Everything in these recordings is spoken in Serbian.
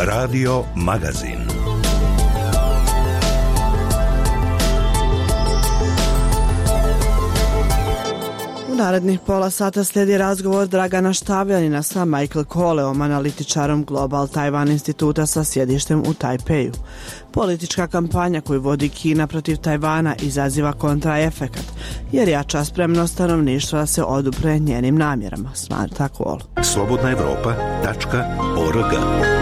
Radio Magazin. U narednih pola sata slijedi razgovor Dragana Štavljanina sa Michael Koleom, analitičarom Global Taiwan instituta sa sjedištem u Tajpeju. Politička kampanja koju vodi Kina protiv Tajvana izaziva kontraefekat, jer jača spremnost stanovništva da se odupre njenim namjerama, smatra Kol. slobodnaevropa.org.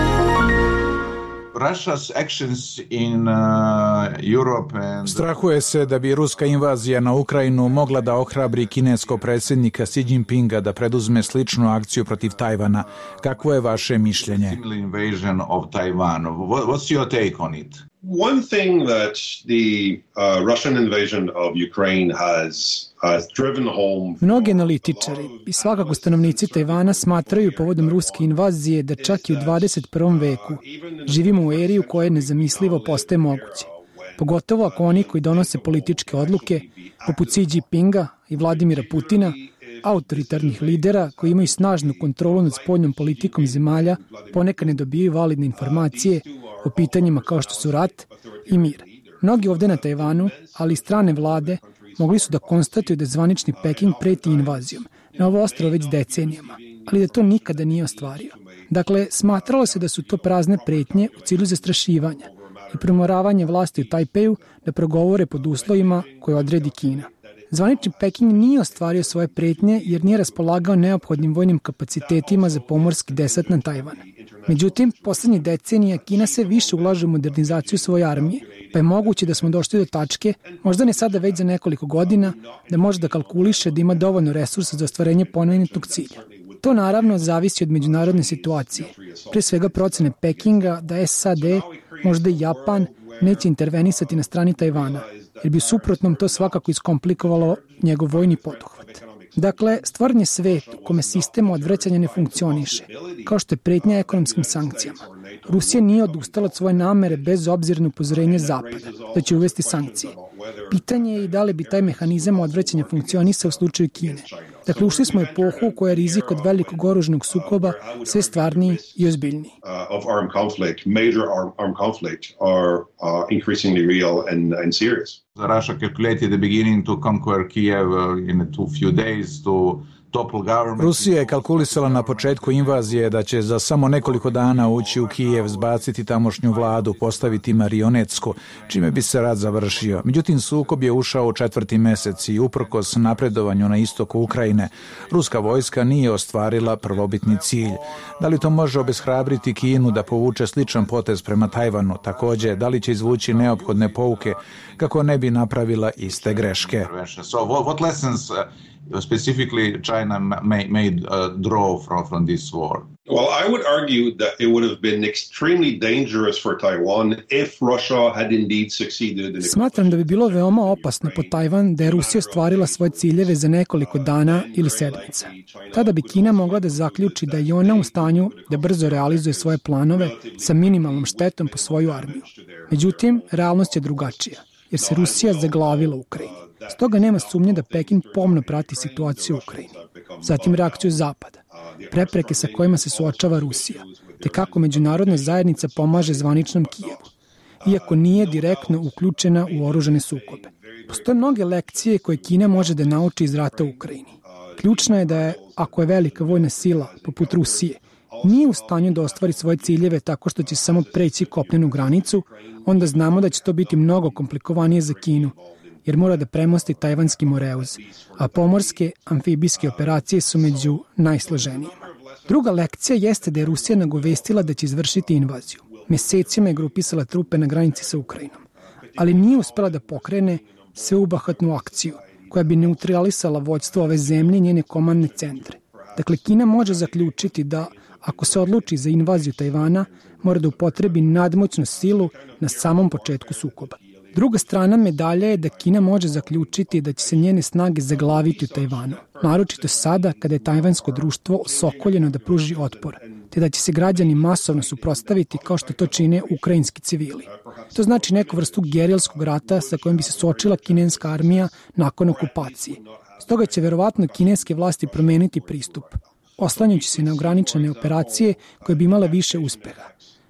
Strahuje se da bi ruska invazija na Ukrajinu mogla da ohrabri kineskog predsjednika Xi Jinpinga da preduzme sličnu akciju protiv Tajvana. Kakvo je vaše mišljenje? One thing that the Russian invasion of Ukraine has driven home. Mnogi analitičari i svakako stanovnici Tajvana smatraju povodom ruske invazije da čak i u 21. veku živimo u eri u kojoj nezamislivo postaje moguće. Pogotovo ako oni koji donose političke odluke, poput Xi Jinpinga i Vladimira Putina, autoritarnih lidera koji imaju snažnu kontrolu nad spoljnom politikom zemalja, ponekad ne dobijaju validne informacije o pitanjima kao što su rat i mir. Mnogi ovdje na Tajvanu, ali i strane vlade, mogli su da konstatuju da zvanični Peking preti invazijom na ovo ostrvo već decenijama, ali da to nikada nije ostvario. Dakle, smatralo se da su to prazne pretnje u cilju zastrašivanja i primoravanje vlasti u Tajpeju da progovore pod uslovima koje odredi Kina. Zvanični Peking nije ostvario svoje pretnje jer nije raspolagao neophodnim vojnim kapacitetima za pomorski desant na Tajvan. Međutim, poslednjih decenija Kina se više ulaže u modernizaciju svoje armije, pa je moguće da smo došli do tačke, možda ne sada već za nekoliko godina, da može da kalkuliše da ima dovoljno resursa za ostvarenje pomenutog cilja. To naravno zavisi od međunarodne situacije, pre svega procene Pekinga da SAD, možda i Japan, neće intervenisati na strani Tajvana, jer bi u suprotnom to svakako iskomplikovalo njegov vojni poduhvat. Dakle, stvoren je svet u kome sistem odvraćanja ne funkcioniše, kao što je pretnja ekonomskim sankcijama. Rusija nije odustala od svoje namere bez obzira na upozorenje Zapada da će uvesti sankcije. Pitanje je i da li bi taj mehanizam odvraćanja funkcionisao u slučaju Kine. Dakle, ušli smo u epohu u kojoj je rizik od velikog oružanog sukoba sve stvarniji i ozbiljniji. Russia calculated the beginning to conquer Kiev in a few days to topple government. Rusija je kalkulisala na početku invazije da će za samo nekoliko dana ući u Kijev, zbaciti tamošnju vladu, postaviti marionetsku, čime bi se rat završio. Međutim, sukob je ušao u 4. mesec i uprkos napredovanju na istoku Ukrajine, ruska vojska nije ostvarila prvobitni cilj. Da li to može obeshrabriti Kinu da povuče sličan potez prema Tajvanu? Također, da li će izvući neophodne pouke kako ne bi napravila iste greške? So what lessons specifically China may draw from this war? Well, I would argue that it would have been extremely dangerous for Taiwan if Russia had indeed succeeded in. Smatram da bi bilo veoma opasno po Tajvan da je Rusija ostvarila svoje ciljeve za nekoliko dana ili sedmica. Tada bi Kina mogla da zaključi da je ona u stanju da brzo realizuje svoje planove sa minimalnom štetom po svoju armiju. Međutim, realnost je drugačija, jer se Rusija zaglavila u Ukrajini. Stoga nema sumnje da Peking pomno prati situaciju u Ukrajini. Zatim reakciju Zapada, prepreke sa kojima se suočava Rusija, te kako međunarodna zajednica pomaže zvaničnom Kijevu, iako nije direktno uključena u oružane sukobe. Postoje mnoge lekcije koje Kina može da nauči iz rata u Ukrajini. Ključno je da je, ako je velika vojna sila, poput Rusije, nije u stanju da ostvari svoje ciljeve tako što će samo preći kopnenu granicu, onda znamo da će to biti mnogo komplikovanije za Kinu, jer mora da premosti Tajvanski moreuz, a pomorske amfibijske operacije su među najsloženijima. Druga lekcija jeste da je Rusija nagovestila da će izvršiti invaziju. Mesecima je grupisala trupe na granici sa Ukrajinom, ali nije uspela da pokrene sveubahatnu akciju koja bi neutralisala vođstvo ove zemlje i njene komandne centre. Dakle, Kina može zaključiti da, ako se odluči za invaziju Tajvana, mora da upotrebi nadmoćnu silu na samom početku sukoba. Druga strana medalja je da Kina može zaključiti da će se njene snage zaglaviti u Tajvanu, naročito sada kada je tajvansko društvo osokoljeno da pruži otpor, te da će se građani masovno suprotstaviti kao što to čine ukrajinski civili. To znači neku vrstu gerilskog rata sa kojim bi se suočila kineska armija nakon okupacije. Stoga će verovatno kineske vlasti promeniti pristup, oslanjajući se na ograničene operacije koje bi imale više uspeha.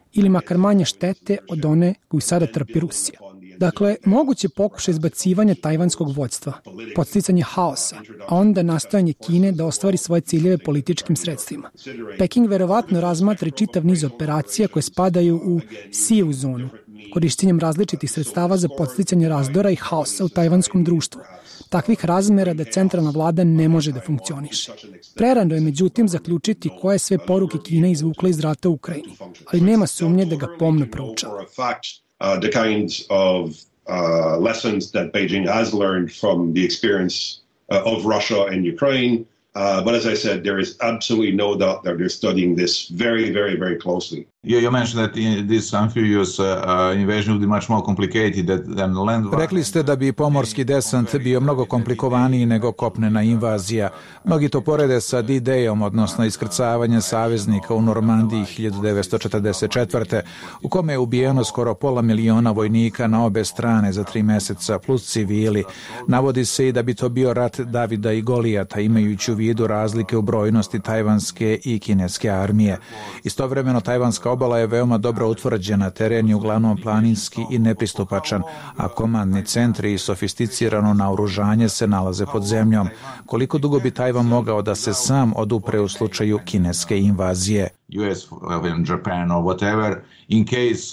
ili makar manje štete od one koju sada trpi Rusija. Dakle, moguće pokušaj izbacivanja tajvanskog vođstva, podsticanje haosa, a onda nastojanje Kine da ostvari svoje ciljeve političkim sredstvima. Peking verovatno razmatra i čitav niz operacija koje spadaju u sivu zonu, korištenjem različitih sredstava za podsticanje razdora i haosa u tajvanskom društvu, takvih razmera da centralna vlada ne može da funkcioniše. Prerano je međutim zaključiti koje sve poruke Kina izvukla iz rata u Ukrajini, ali nema sumnje da ga pomno proučava. The kinds of lessons that Beijing has learned from the experience of Russia and Ukraine. But as I said, there is absolutely no doubt that they're studying this very, very, very closely. You mentioned that this amphibious invasion would be much more complicated than land. Rekli ste da bi pomorski desant bio mnogo komplikovaniji nego kopnena invazija. Mnogi to porede sa D-Dayom, odnosno iskrcavanjem saveznika u Normandiji 1944. u kome je ubijeno skoro 500.000 vojnika na obe strane za 3 meseca, plus civili. Navodi se i da bi to bio rat Davida i Golijata, imajući u vidu razlike u brojnosti tajvanske i kineske armije. Istovremeno, tajvanska obala je veoma dobro utvrđena, teren je uglavnom planinski i nepristupačan, a komandni centri i sofisticirano naoružanje se nalaze pod zemljom. Koliko dugo bi Tajvan mogao da se sam odupre u slučaju kineske invazije? US, Japan or whatever, in case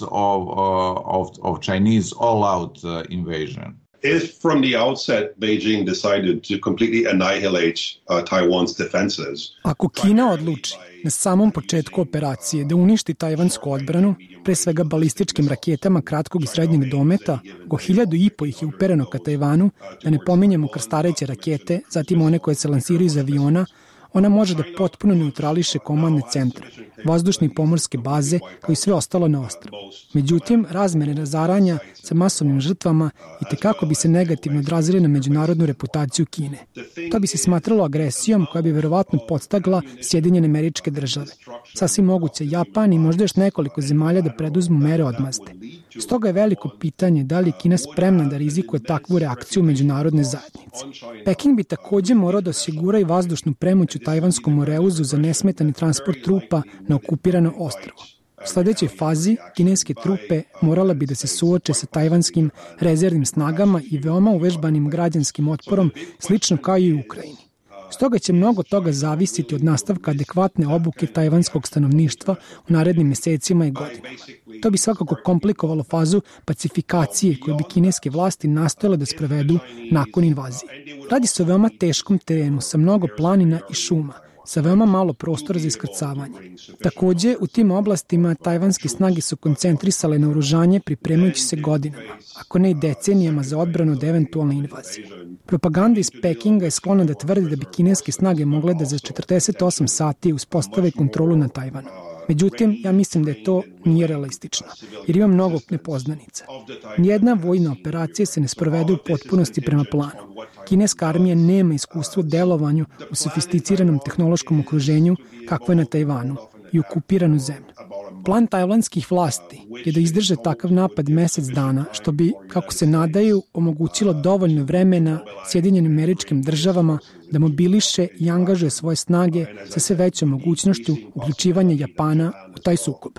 of Chinese all-out invasion. If from the outset Beijing decided to completely annihilate Taiwan's defenses. Ako Kina odluči na samom početku operacije da uništi tajvansku odbranu, pre svega balističkim raketama kratkog i srednjeg dometa, oko 1.500 ih je upereno ka Tajvanu, da ne pominjemo krstareće rakete, zatim one koje se lansiraju iz aviona, ona može da potpuno neutrališe komandne centre, vazdušne i pomorske baze, kao i sve ostalo na ostrvu. Međutim, razmere razaranja sa masovnim žrtvama itekako bi se negativno odrazile na međunarodnu reputaciju Kine. To bi se smatralo agresijom koja bi verovatno podstakla Sjedinjene Američke Države. Sasvim moguće Japan i možda još nekoliko zemalja da preduzmu mere odmazde. Stoga je veliko pitanje da li je Kina spremna da rizikuje takvu reakciju međunarodne zajednice. Peking bi takođe morao da osigura i vazdušnu premoć u tajvanskom Moreuzu za nesmetani transport trupa na okupirano ostrvo. U sledećoj fazi kineske trupe morala bi da se suoče sa tajvanskim rezervnim snagama i veoma uvežbanim građanskim otporom, slično kao i u Ukrajini. Stoga će mnogo toga zavisiti od nastavka adekvatne obuke tajvanskog stanovništva u narednim mesecima i godinama. To bi svakako komplikovalo fazu pacifikacije koju bi kineske vlasti nastojale da sprovedu nakon invazije. Radi se o veoma teškom terenu sa mnogo planina i šuma, sa veoma malo prostora za iskrcavanje. Takođe, u tim oblastima tajvanske snage su koncentrisale na oružanje pripremajući se godinama, ako ne i decenijama za odbranu od eventualne invazije. Propaganda iz Pekinga je sklona da tvrdi da bi kineske snage mogle da za 48 sati uspostave kontrolu na Tajvanu. Međutim, ja mislim da je to nije realistično, jer ima mnogo nepoznanica. Nijedna vojna operacija se ne sprovede u potpunosti prema planu. Kineska armija nema iskustva u delovanju u sofisticiranom tehnološkom okruženju kakvo je na Tajvanu i okupiranu zemlju. Plan tajvanskih vlasti je da izdrže takav napad mesec dana, što bi, kako se nadaju, omogućilo dovoljno vremena Sjedinjenim Američkim Državama da mobiliše i angažuje svoje snage sa sve većom mogućnošću uključivanja Japana u taj sukob.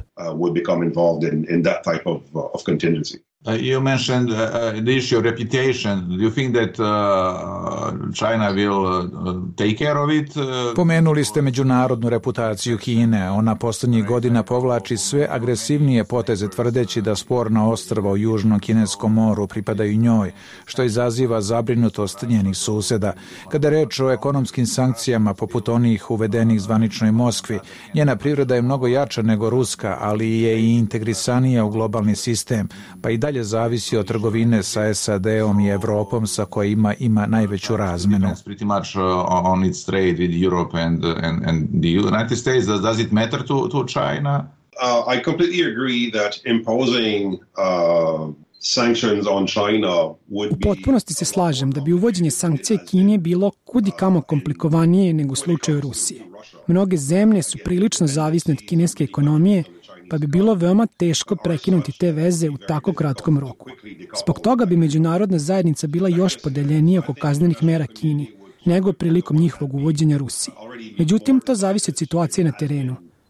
You mentioned the issue of reputation. Do you think that China will take care of it? Pomenuli ste međunarodnu reputaciju Kine. Ona poslednjih godina povlači sve agresivnije poteze tvrdeći da sporna ostrva u Južnom Kineskom moru pripadaju njoj, što izaziva zabrinutost njenih suseda. Kada je reč o ekonomskim sankcijama poput onih uvedenih zvaničnoj Moskvi, njena privreda je mnogo jača nego ruska, ali je i integrisanija u globalni sistem, pa i dalje zavisi od trgovine sa SAD-om i Evropom sa kojima ima najveću razmenu. Pretty much on its trade with Europe and the United States. Does it matter to China? I completely agree that imposing sanctions on China would be... U potpunosti se slažem da bi uvođenje sankcije Kine bilo kudi kamo komplikovanije nego u slučaju Rusije. Mnoge zemlje su prilično zavisne od kineske ekonomije, pa bi bilo veoma teško prekinuti te veze u tako kratkom roku. Zbog toga bi međunarodna zajednica bila još podeljenija oko kaznenih mera Kini, nego prilikom njihovog uvođenja Rusiji. Međutim, to zavisi od situacije na terenu.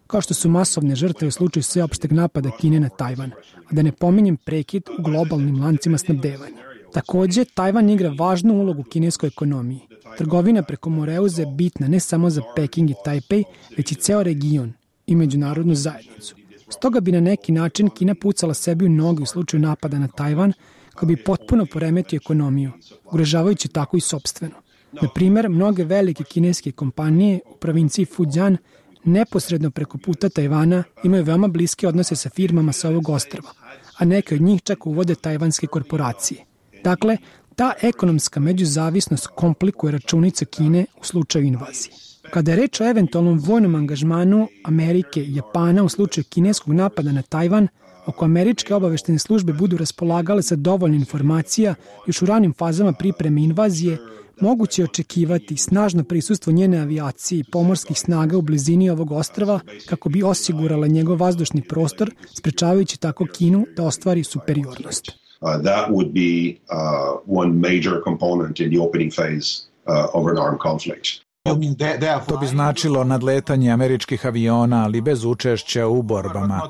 kao što su masovne žrtve u slučaju sveopšteg napada Kine na Tajvan, a da ne pominjem prekid u globalnim lancima snabdevanja. Takođe, Tajvan igra važnu ulogu u kineskoj ekonomiji. Trgovina preko Moreuza je bitna ne samo za Peking i Tajpej, već i ceo region i međunarodnu zajednicu. Stoga bi na neki način Kina pucala sebi u noge u slučaju napada na Tajvan, kao bi potpuno poremetio ekonomiju, ugrožavajući tako i sopstveno. Na primer, mnoge velike kineske kompanije u provinciji Fujian neposredno preko puta Tajvana imaju veoma bliske odnose sa firmama sa ovog ostrva, a neke od njih čak uvode tajvanske korporacije. Dakle, ta ekonomska međuzavisnost komplikuje računice Kine u slučaju invazije. Kada je reč o eventualnom vojnom angažmanu Amerike i Japana u slučaju kineskog napada na Tajvan, oko američke obaveštene službe budu raspolagale sa dovoljno informacija još u ranim fazama pripreme invazije, moguće je očekivati snažno prisustvo njene avijacije i pomorskih snaga u blizini ovog ostrva kako bi osigurala njegov vazdušni prostor, sprečavajući tako Kinu da ostvari superiornost. That would be one major component in the opening phase of an armed conflict. To bi značilo nadletanje američkih aviona, ali bez učešća u borbama.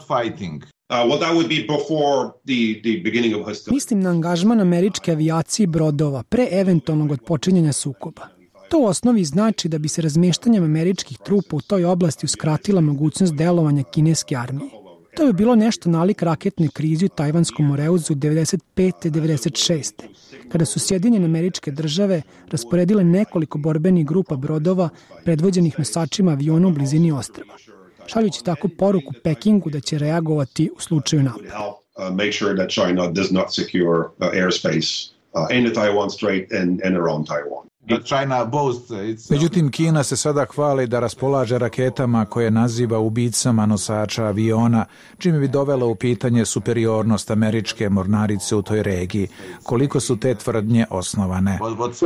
Mislim na angažman američke avijacije i brodova pre eventualnog odpočinjanja sukoba. To u osnovi znači da bi se razmeštanjem američkih trupa u toj oblasti uskratila mogućnost delovanja kineske armije. To bi bilo nešto nalik raketnoj krizi u Tajvanskom Moreuzu 95-96. kada su Sjedinjene Američke Države rasporedile nekoliko borbenih grupa brodova predvođenih nosačima aviona u blizini ostrva, šaljući tako poruku Pekingu da će reagovati u slučaju napada. Međutim, Kina se sada hvali da raspolaže raketama koje naziva ubicama nosača aviona, čime bi dovela u pitanje superiornost američke mornarice u toj regiji. Koliko su te tvrdnje osnovane?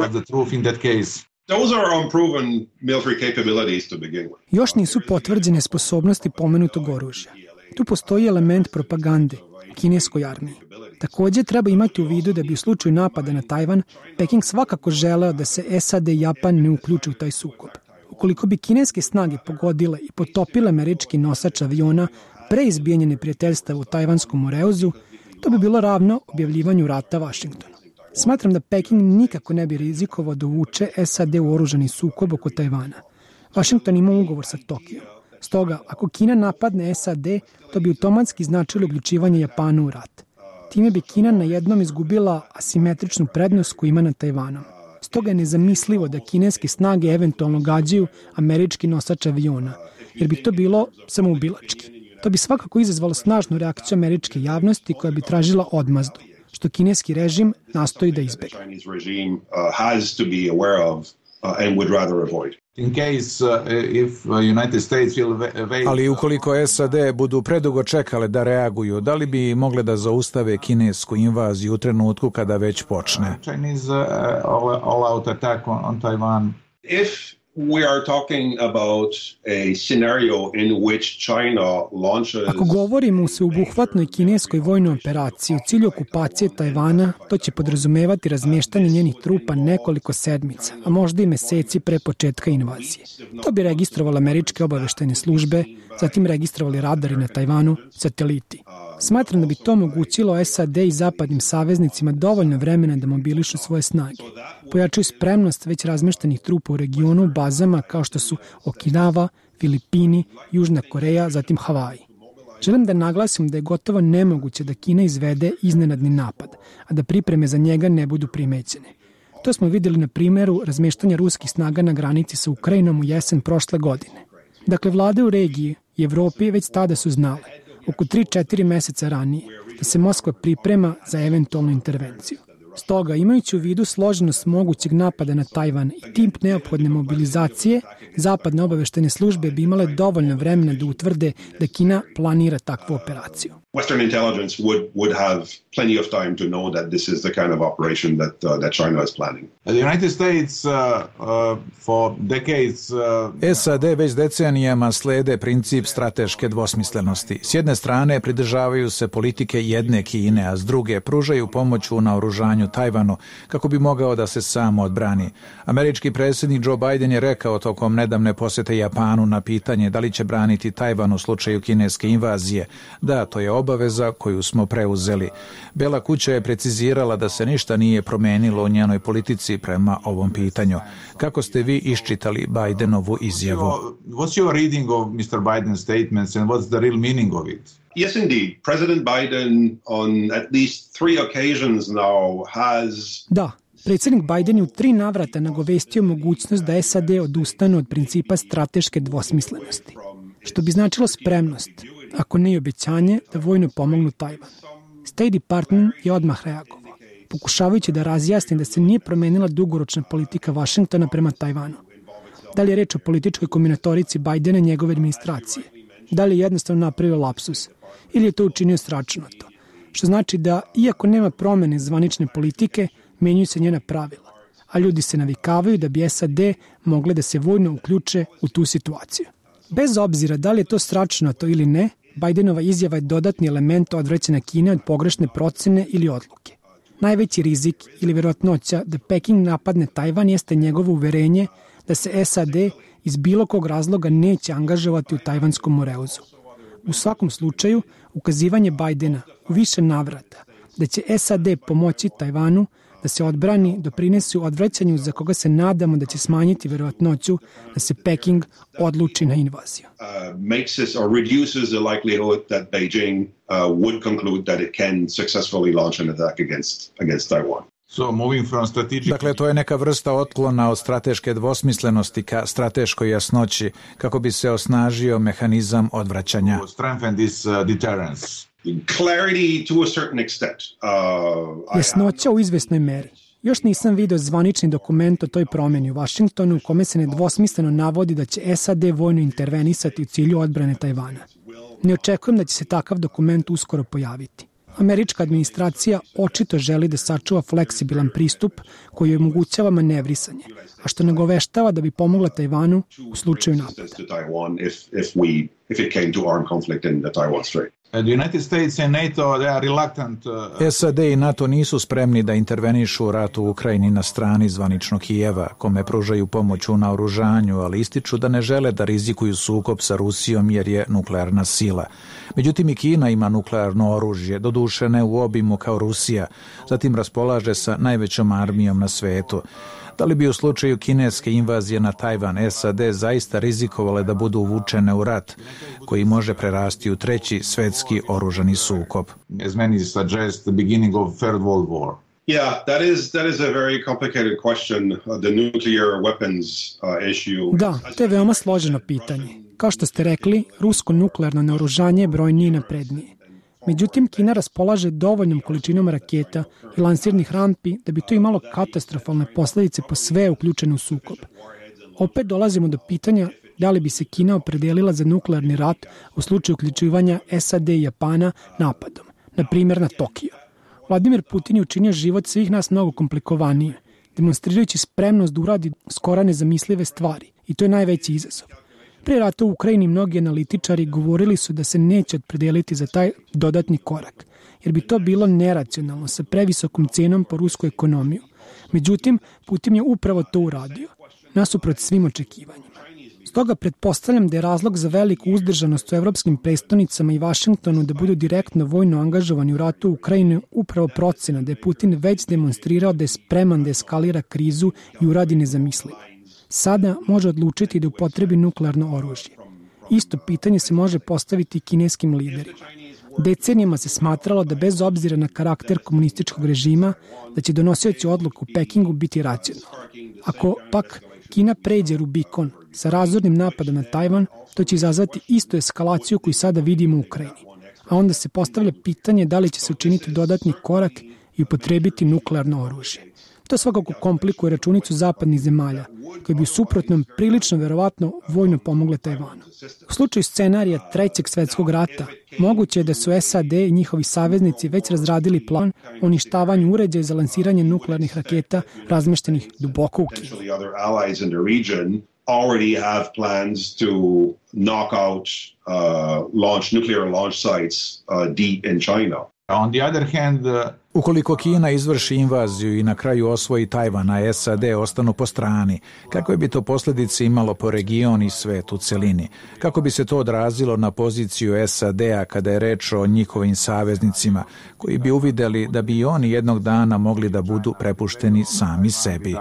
Još nisu potvrđene sposobnosti pomenutog oružja. Tu postoji element propagande kineskoj armiji. Takođe, treba imati u vidu da bi u slučaju napada na Tajvan, Peking svakako želeo da se SAD i Japan ne uključe u taj sukob. Ukoliko bi kineske snage pogodile i potopile američki nosač aviona pre izbijanja neprijateljstava u Tajvanskom Moreuzu, to bi bilo ravno objavljivanju rata Vašingtonu. Smatram da Peking nikako ne bi rizikovao da uvuče SAD u oružani sukob oko Tajvana. Vašington ima ugovor sa Tokijom. Stoga, ako Kina napadne SAD, to bi automatski značilo uključivanje Japana u rat. Time bi Kina na jednom izgubila asimetričnu prednost koju ima na Tajvanom. Stoga je nezamislivo da kineske snage eventualno gađaju američki nosač aviona, jer bi to bilo samoubilački. To bi svakako izazvalo snažnu reakciju američke javnosti koja bi tražila odmazdu, što kineski režim nastoji da izbegne. Ali ukoliko SAD budu predugo čekale da reaguju, da li bi mogle da zaustave kinesku invaziju u trenutku kada već počne? Ako govorimo o sveobuhvatnoj kineskoj vojnoj operaciji u cilju okupacije Tajvana, to će podrazumevati razmještanje njenih trupa nekoliko sedmica, a možda i meseci pre početka invazije. To bi registrovali američke obaveštajne službe, zatim registrovali radari na Tajvanu, sateliti. Smatram da bi to omogućilo SAD i zapadnim saveznicima dovoljno vremena da mobilišu svoje snage. Pojačaju spremnost već razmeštenih trupa u regionu u bazama kao što su Okinawa, Filipini, Južna Koreja, zatim Havaji. Želim da naglasim da je gotovo nemoguće da Kina izvede iznenadni napad, a da pripreme za njega ne budu primećene. To smo vidjeli na primjeru razmeštanja ruskih snaga na granici sa Ukrajinom u jesen prošle godine. Dakle, vlade u regiji i Evropi već tada su znale, oko 3-4 meseca ranije, da se Moskva priprema za eventualnu intervenciju. Stoga, imajući u vidu složenost mogućeg napada na Tajvan i tip neophodne mobilizacije, zapadne obaveštene službe bi imale dovoljno vremena da utvrde da Kina planira takvu operaciju. Western intelligence would have plenty of time to know that this is the kind of operation that China is planning. The United States for decades SAD već decenijama slede princip strateške dvosmislenosti. S jedne strane pridržavaju se politike jedne Kine, a s druge pružaju pomoć u naoružanju Tajvanu kako bi mogao da se samo odbrani. Američki predsjednik Joe Biden je rekao tokom nedavne posete Japanu na pitanje da li će braniti Tajvan u slučaju kineske invazije. Da, to je obaveza koju smo preuzeli. Bela kuća je precizirala da se ništa nije promenilo u njenoj politici prema ovom pitanju. Kako ste vi iščitali Bidenovu izjavu? What's your reading of Mr. Biden's statements and what's the real meaning of it? Yes, indeed. President Biden on at least 3 occasions now has... Da, predsjednik Biden je u 3 navrata nagovestio mogućnost da SAD odustanu od principa strateške dvosmislenosti, što bi značilo spremnost, ako ne i obećanje, da vojno pomognu Tajvanu. State Department je odmah reagovao, pokušavajući da razjasni da se nije promenila dugoročna politika Vašingtona prema Tajvanu. Da li je reč o političkoj kombinatorici Bidena i njegove administracije? Da li je jednostavno napravio lapsus? Ili je to učinio sračunato? Što znači da, iako nema promene zvanične politike, menjuju se njena pravila, a ljudi se navikavaju da bi SAD mogle da se vojno uključe u tu situaciju. Bez obzira da li je to sračunato ili ne, Bidenova izjava je dodatni element odvraćanja Kine od pogrešne procene ili odluke. Najveći rizik ili vjerojatnoća da Peking napadne Tajvan jeste njegovo uverenje da se SAD iz bilo kog razloga neće angažovati u tajvanskom moreuzu. U svakom slučaju, ukazivanje Bidena u više navrata da će SAD pomoći Tajvanu da se odbrani doprinese u odvraćanju za koga se nadamo da će smanjiti vjerojatnoću da se Peking odluči na invaziju. Makes this or reduces the likelihood that Beijing would conclude that it can successfully launch an attack against Taiwan. Dakle, to je neka vrsta otklona od strateške dvosmislenosti ka strateškoj jasnoći kako bi se osnažio mehanizam odvraćanja. Jasnoća u izvesnoj meri. Još nisam vidio zvanični dokument o toj promjeni u Vašingtonu u kome se nedvosmisleno navodi da će SAD vojno intervenisati u cilju odbrane Tajvana. Ne očekujem da će se takav dokument uskoro pojaviti. Američka administracija očito želi da sačuva fleksibilan pristup koji joj omogućava manevrisanje, a što nagoveštava da bi pomogla Tajvanu u slučaju napada. SAD i NATO nisu spremni da intervenišu u ratu u Ukrajini na strani zvaničnog Kijeva, kome pružaju pomoć u naoružanju, ali ističu da ne žele da rizikuju sukob sa Rusijom jer je nuklearna sila. Međutim, i Kina ima nuklearno oružje, doduše ne u obimu kao Rusija, zatim raspolaže sa najvećom armijom na svetu. Da li bi u slučaju kineske invazije na Tajvan SAD zaista rizikovale da budu uvučene u rat koji može prerasti u 3. svetski oružani sukob? As many suggest, the beginning of Third World War. Yeah, that is a very complicated question, the nuclear weapons issue. Da, to je veoma složeno pitanje. Kao što ste rekli, rusko nuklearno naoružanje je brojnije i naprednije. Međutim, Kina raspolaže dovoljnom količinom raketa i lansirnih rampi da bi to imalo katastrofalne posljedice po sve uključene u sukob. Opet dolazimo do pitanja da li bi se Kina opredelila za nuklearni rat u slučaju uključivanja SAD i Japana napadom, na primjer na Tokio. Vladimir Putin je učinio život svih nas mnogo komplikovanije, demonstrirajući spremnost da uradi skoro nezamislive stvari, i to je najveći izazov. Prije rata u Ukrajini mnogi analitičari govorili su da se neće opredeliti za taj dodatni korak, jer bi to bilo neracionalno sa previsokom cenom po rusku ekonomiju. Međutim, Putin je upravo to uradio, nasuprot svim očekivanjima. Stoga pretpostavljam da je razlog za veliku uzdržanost u evropskim prestonicama i Vašingtonu da budu direktno vojno angažovani u ratu u Ukrajini upravo procena da je Putin već demonstrirao da je spreman da eskalira krizu i uradi nezamislivo. Sada može odlučiti da upotrebi nuklearno oružje. Isto pitanje se može postaviti i kineskim liderima. Decenijama se smatralo da bez obzira na karakter komunističkog režima, da će donosioci odluku u Pekingu biti racionalni. Ako pak Kina pređe Rubikon sa razornim napadom na Tajvan, to će izazvati istu eskalaciju koju sada vidimo u Ukrajini. A onda se postavlja pitanje da li će se učiniti dodatni korak i upotrebiti nuklearno oružje. To svakako komplikuje računicu zapadnih zemalja, koje bi u suprotnom prilično verovatno vojno pomogle Tajvanu. U slučaju scenarija Trećeg svetskog rata, moguće je da su SAD i njihovi saveznici već razradili plan o uništavanju uređaja za lansiranje nuklearnih raketa razmeštenih duboko u Kini. Already have plans to knock out nuclear launch sites deep in China. On the other hand, ukoliko Kina izvrši invaziju i na kraju osvoji Tajvan, a SAD ostanu po strani, kakve bi to posljedice imalo po region i svet u celini? Kako bi se to odrazilo na poziciju SAD-a kada je reč o njihovim saveznicima, koji bi uvideli da bi i oni jednog dana mogli da budu prepušteni sami sebi?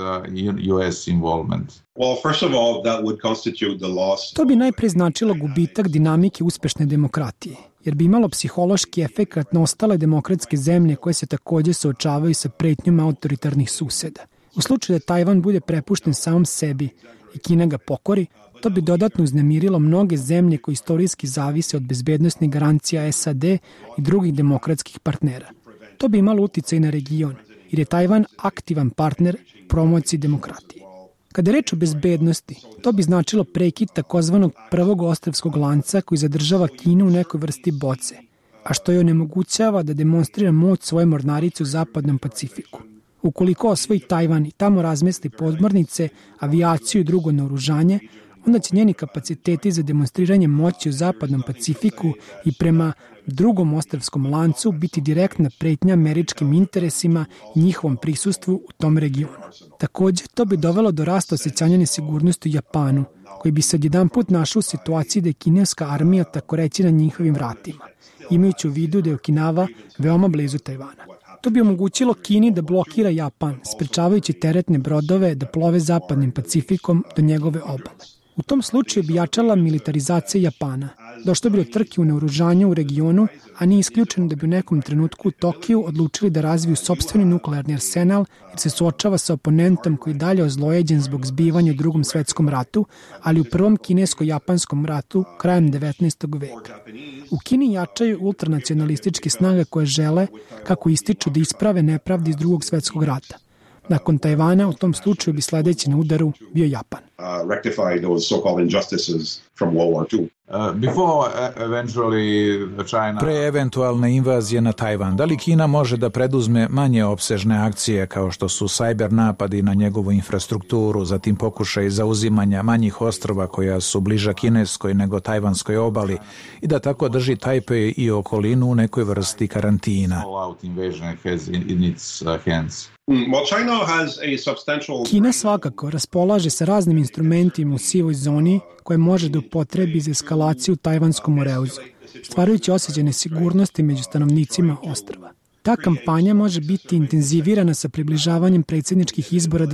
To bi najpre značilo gubitak dinamike uspešne demokratije, jer bi imalo psihološki efekat na ostale demokratske zemlje koje se takođe suočavaju sa pretnjom autoritarnih suseda. U slučaju da Tajvan bude prepušten samom sebi i Kina ga pokori, to bi dodatno uznemirilo mnoge zemlje koje istorijski zavise od bezbednosnih garancija SAD i drugih demokratskih partnera. To bi imalo uticaj na region, jer je Tajvan aktivan partner u promociji demokratije. Kada je reč o bezbednosti, to bi značilo prekid takozvanog prvog ostrvskog lanca koji zadržava Kinu u nekoj vrsti boce, a što joj onemogućava da demonstrira moć svoje mornarice u zapadnom Pacifiku. Ukoliko osvoji Tajvan i tamo razmesti podmornice, avijaciju i drugo naoružanje, onda će njeni kapaciteti za demonstriranje moći u zapadnom Pacifiku i prema drugom ostrvskom lancu biti direktna pretnja američkim interesima i njihovom prisustvu u tom regionu. Takođe, to bi dovelo do rasta osjećanja nesigurnosti u Japanu, koji bi se odjedanput našao u situaciji da je kineska armija tako reći na njihovim vratima, imajući u vidu da je Okinawa veoma blizu Tajvana. To bi omogućilo Kini da blokira Japan, sprečavajući teretne brodove da plove zapadnim Pacifikom do njegove obale. U tom slučaju bi jačala militarizacija Japana. Došlo bi do trke u naoružanju u regionu, a nije isključeno da bi u nekom trenutku u Tokiju odlučili da razviju sopstveni nuklearni arsenal jer se suočava sa oponentom koji je dalje ozlojeđen zbog zbivanja u Drugom svetskom ratu, ali u Prvom kinesko-japanskom ratu krajem 19. veka. U Kini jačaju ultranacionalističke snage koje žele, kako ističu, da isprave nepravde iz Drugog svetskog rata. Nakon Tajvana, u tom slučaju bi sledeći na udaru bio Japan. Pre eventualne invazije na Tajvan, da li Kina može da preduzme manje opsežne akcije kao što su sajber napadi na njegovu infrastrukturu, zatim pokušaj zauzimanja manjih ostrva koja su bliža kineskoj nego tajvanskoj obali i da tako drži Tajpej i okolinu u nekoj vrsti karantina? Kina svakako raspolaže sa raznim instrumentima u sivoj zoni koje može da upotrebi za eskalaciju u tajvanskom moreuzu, stvarajući osjećaj nesigurnosti među stanovnicima ostrva. Ta kampanja može biti intenzivirana sa približavanjem predsjedničkih izbora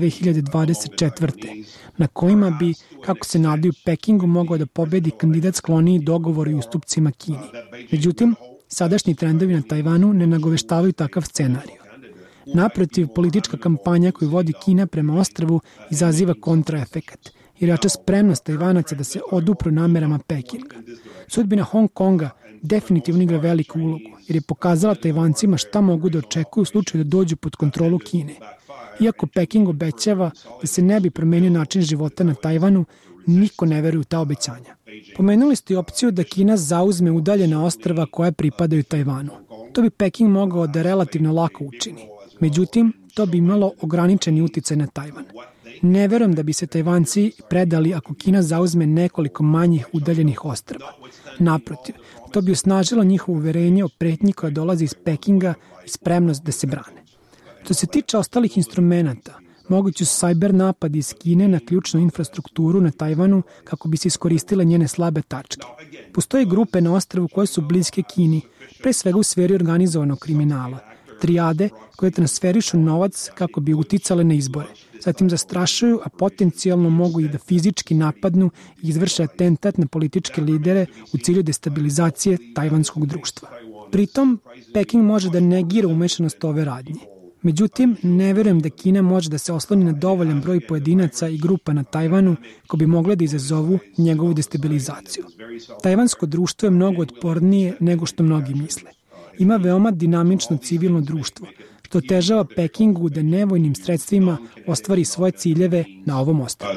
2024. na kojima bi, kako se nadaju, Pekingu mogao da pobedi kandidat skloniji dogovoru i ustupcima Kini. Međutim, sadašnji trendovi na Tajvanu ne nagoveštavaju takav scenarij. Naprotiv, politička kampanja koju vodi Kina prema ostrvu izaziva kontraefekat, jer jača spremnost Tajvanaca da se odupru namerama Pekinga. Sudbina Hong Konga definitivno igra veliku ulogu, jer je pokazala Tajvancima šta mogu da očekuju u slučaju da dođu pod kontrolu Kine. Iako Peking obećava da se ne bi promenio način života na Tajvanu, niko ne veruje u ta obećanja. Pomenuli ste opciju da Kina zauzme udaljena ostrva koja pripadaju Tajvanu. To bi Peking mogao da relativno lako učini. Međutim, to bi imalo ograničeni uticaj na Tajvan. Ne verujem da bi se Tajvanci predali ako Kina zauzme nekoliko manjih udaljenih ostrva. Naprotiv, to bi osnažilo njihovo uverenje o pretnji koja dolazi iz Pekinga i spremnost da se brane. Što se tiče ostalih instrumenta, mogući su sajber napadi iz Kine na ključnu infrastrukturu na Tajvanu kako bi se iskoristile njene slabe tačke. Postoje grupe na ostrvu koje su bliske Kini, pre svega u sferi organizovanog kriminala, trijade koje transferišu novac kako bi uticale na izbore. Zatim zastrašuju, a potencijalno mogu i da fizički napadnu i izvrše atentat na političke lidere u cilju destabilizacije tajvanskog društva. Pritom, Peking može da negira umešanost ove radnje. Međutim, ne verujem da Kina može da se osloni na dovoljan broj pojedinaca i grupa na Tajvanu koji bi mogle da izazovu njegovu destabilizaciju. Tajvansko društvo je mnogo otpornije nego što mnogi misle. Ima veoma dinamično civilno društvo, što otežava Pekingu da nevojnim sredstvima ostvari svoje ciljeve na ovom ostrvu.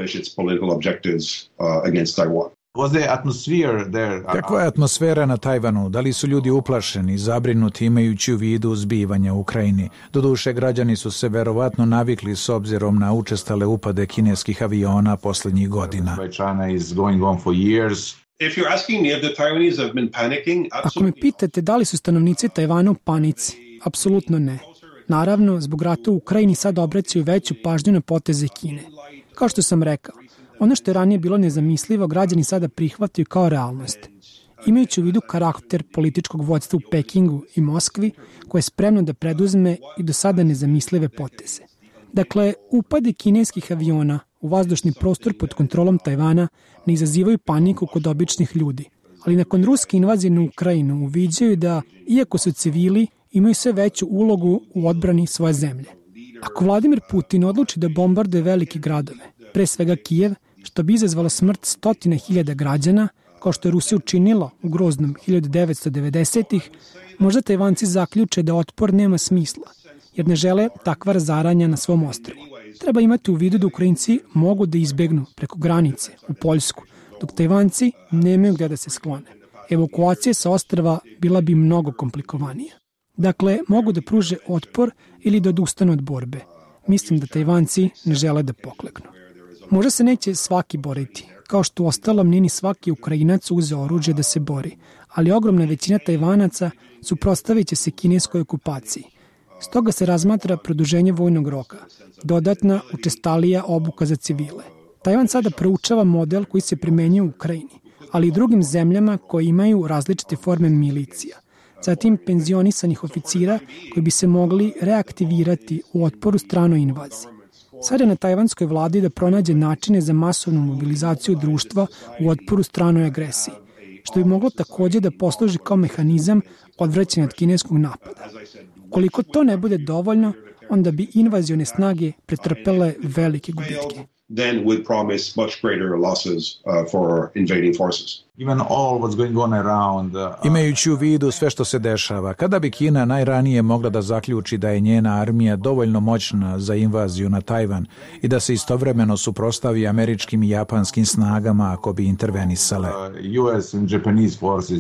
Kakva je atmosfera na Tajvanu? Da li su ljudi uplašeni, zabrinuti imajući u vidu zbivanja u Ukrajini? Doduše, građani su se verovatno navikli s obzirom na učestale upade kineskih aviona poslednjih godina. Ako me pitate da li su stanovnici Tajvana u panici, apsolutno ne. Naravno, zbog rata u Ukrajini sad obraćaju veću pažnju na poteze Kine. Kao što sam rekao, ono što je ranije bilo nezamislivo, građani sada prihvataju kao realnost. Imajući u vidu karakter političkog vođstva u Pekingu i Moskvi, koje je spremno da preduzme i do sada nezamislive poteze. Dakle, upadi kineskih aviona u vazdušni prostor pod kontrolom Tajvana ne izazivaju paniku kod običnih ljudi. Ali nakon ruske invazije na Ukrajinu uviđaju da, iako su civili, imaju sve veću ulogu u odbrani svoje zemlje. Ako Vladimir Putin odluči da bombarduje velike gradove, pre svega Kijev, što bi izazvalo smrt 100.000 građana, kao što je Rusija učinila u groznom 1990-ih, možda Tajvanci zaključe da otpor nema smisla, jer ne žele takva razaranja na svom ostrvu. Treba imati u vidu da Ukrajinci mogu da izbegnu preko granice u Poljsku, dok Tajvanci nemaju gde da se sklone. Evakuacija sa ostrva bila bi mnogo komplikovanija. Dakle, mogu da pruže otpor ili da odustanu od borbe. Mislim da Tajvanci ne žele da pokleknu. Možda se neće svaki boriti, kao što uostalom nije ni svaki Ukrajinac uzeo oružje da se bori, ali ogromna većina Tajvanaca suprotstaviće se kineskoj okupaciji. Stoga se razmatra produženje vojnog roka, dodatna učestalija obuka za civile. Tajvan sada proučava model koji se primenjuje u Ukrajini, ali i drugim zemljama koje imaju različite forme milicija. Zatim penzionisanih oficira koji bi se mogli reaktivirati u otporu stranoj invaziji. Sada je na tajvanskoj vladi da pronađe načine za masovnu mobilizaciju društva u otporu stranoj agresiji, što bi moglo takođe da posluži kao mehanizam odvraćanja od kineskog napada. Ukoliko to ne bude dovoljno, onda bi invazione snage pretrpele velike gubitke. Then would promise much greater losses for invading forces. Imajući u vidu sve što se dešava, kada bi Kina najranije mogla da zaključi da je njena armija dovoljno moćna za invaziju na Tajvan i da se istovremeno suprotstavi američkim i japanskim snagama ako bi intervenisale? US and Japanese forces.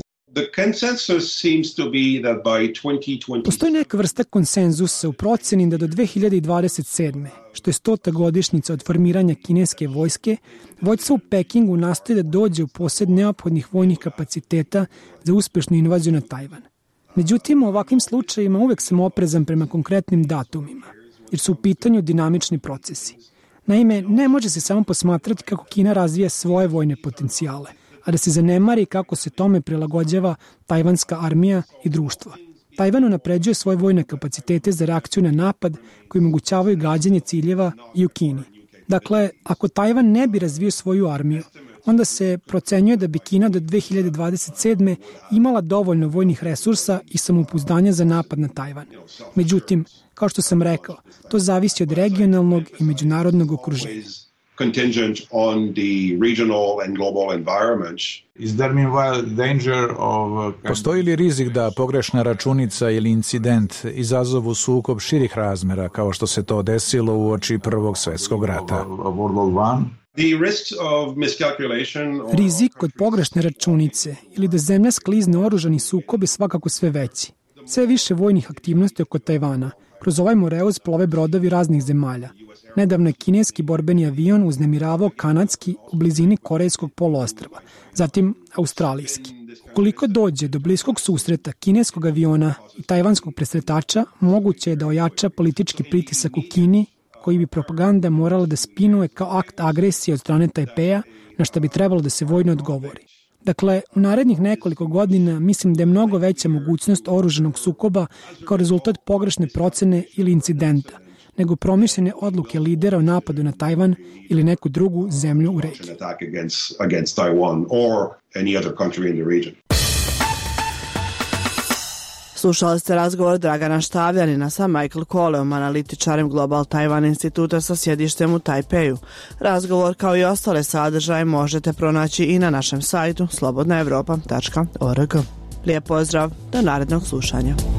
Postoji neka vrsta konsenzusa u proceni da do 2027. što je 100. godišnjica od formiranja kineske vojske, vođstvo u Pekingu nastoji da dođe u posed neophodnih vojnih kapaciteta za uspešnu invaziju na Tajvan. Međutim, u ovakvim slučajima uvek sam oprezan prema konkretnim datumima, jer su u pitanju dinamični procesi. Naime, ne može se samo posmatrati kako Kina razvija svoje vojne potencijale, a da se zanemari kako se tome prilagođava tajvanska armija i društvo. Tajvan unapređuje svoje vojne kapacitete za reakciju na napad koji omogućavaju gađanje ciljeva i u Kini. Dakle, ako Tajvan ne bi razvio svoju armiju, onda se procenjuje da bi Kina do 2027. imala dovoljno vojnih resursa i samopouzdanja za napad na Tajvan. Međutim, kao što sam rekao, to zavisi od regionalnog i međunarodnog okruženja. Contingent on the regional and global environments. Is there meanwhile danger of... Postoji li rizik da pogrešna računica ili incident izazovu sukob širih razmera kao što se to desilo uoči Prvog svjetskog rata? Rizik od pogrešne računice ili da zemlja sklizne oružani sukob je svakako sve veći. Sve više vojnih aktivnosti oko Tajvana. Kroz ovaj moreoz plove brodovi raznih zemalja. Nedavno je kineski borbeni avion uznemiravao kanadski u blizini Korejskog poluostrva, zatim australijski. Ukoliko dođe do bliskog susreta kineskog aviona i tajvanskog presretača, moguće je da ojača politički pritisak u Kini, koji bi propaganda morala da spinuje kao akt agresije od strane Tajpeja, na što bi trebalo da se vojno odgovori. Dakle, u narednih nekoliko godina mislim da je mnogo veća mogućnost oružanog sukoba kao rezultat pogrešne procene ili incidenta, nego promišljene odluke lidera o napadu na Tajvan ili neku drugu zemlju u regiji. Slušali ste razgovor Dragana Štavljanina sa Michael Coleom, analitičarem Global Taiwan instituta sa sjedištem u Tajpeju. Razgovor kao i ostale sadržaje možete pronaći i na našem sajtu slobodnaevropa.org. Lijep pozdrav, do narednog slušanja.